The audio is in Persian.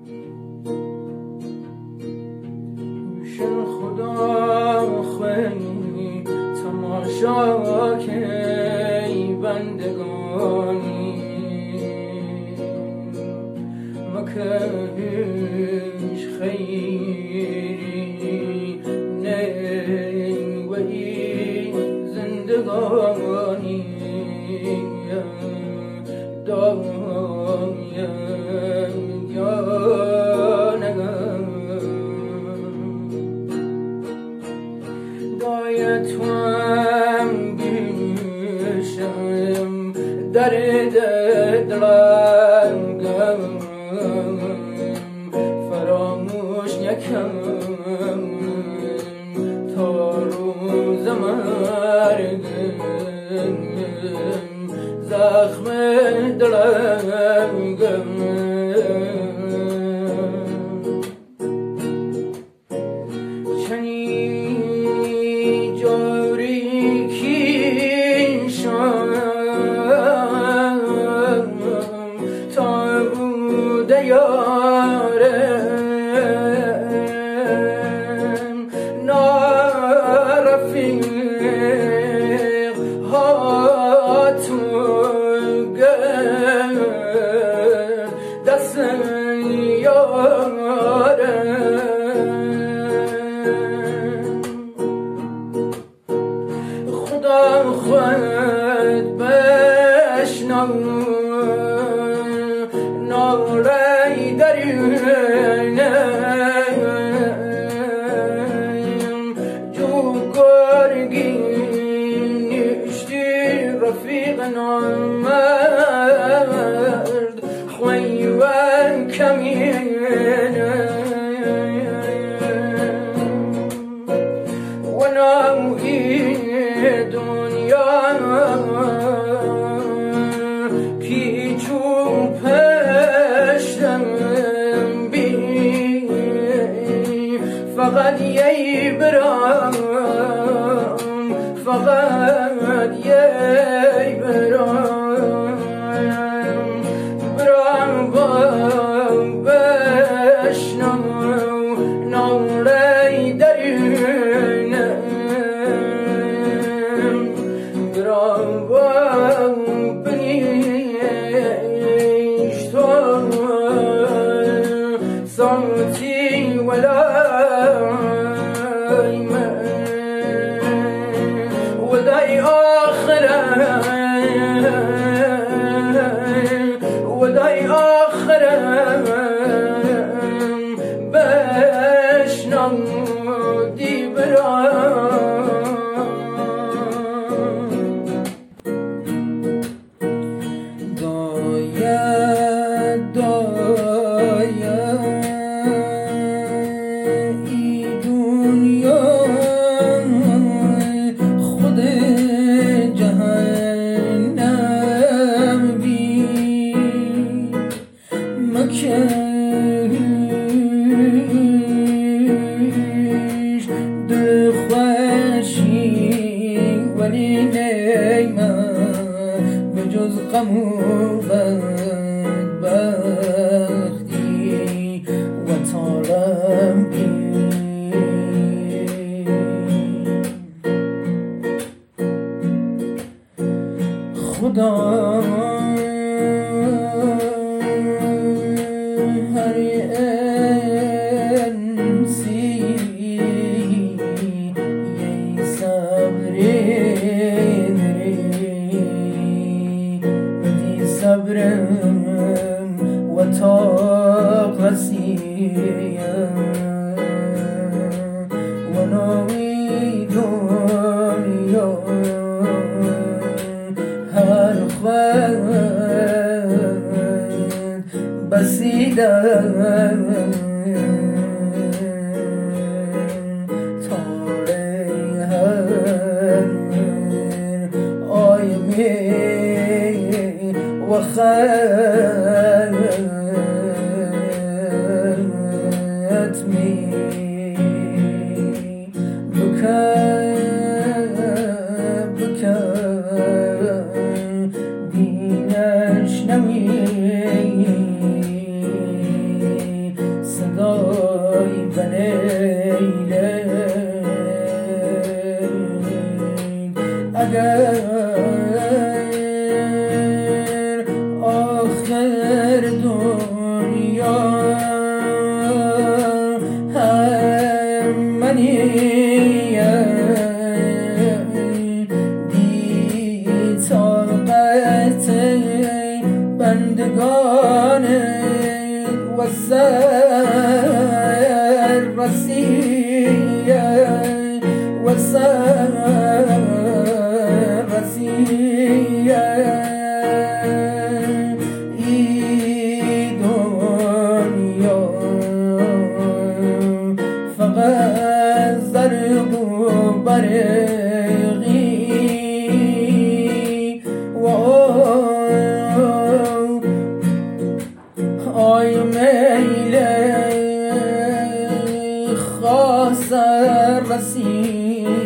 خدا خوی تماشا که بندگانی مکهش خیری نوی زندگانی دایم یا نگم دایتوام بیشم درد دلم فراموش نکم تا روز مرگم زخم دلم چنین جوری کیشم تا بوده یارم نارفیق هاتو دست یارم خدا خود بشنو نالی دریم جو گرگی نشتی رفیق نامرد خوی و کمینه و نوی دنیا پیچو پشتم بی فقط یی برام فقط یی برام با بشنو نالی درینم برام با بنیش تو صوتی ولای من ودای آخرم ودای آخرم بشنو دی برام داید ای دنیا خود جهنم بی مکش دل خوشی ولی نیمن به جز غم و بدبختی و تارم خدا هر انسی یه صبری بدی صبرم و طاقتیم و نوی دنیا هر خود بسیدم تاره هر آیمی و ختمی دینش نمی سر رسیه و سر رسیه ای دنیا فقط زرق و برقی و آی میل خاص رسید